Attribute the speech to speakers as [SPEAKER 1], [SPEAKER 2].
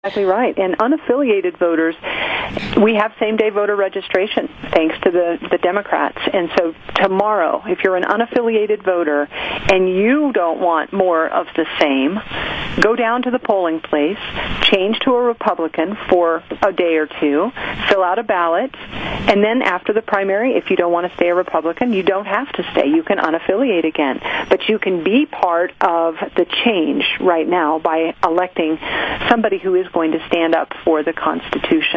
[SPEAKER 1] Exactly right. And unaffiliated voters, we have same-day voter registration, thanks to the Democrats. And so tomorrow, if you're an unaffiliated voter and you don't want more of the same, go down to the polling place, change to a Republican for a day or two, fill out a ballot, and then after the primary, if you don't want to stay a Republican, you don't have to stay. You can unaffiliate again. But you can be part of the change right now by electing somebody who is going to stand up for the Constitution.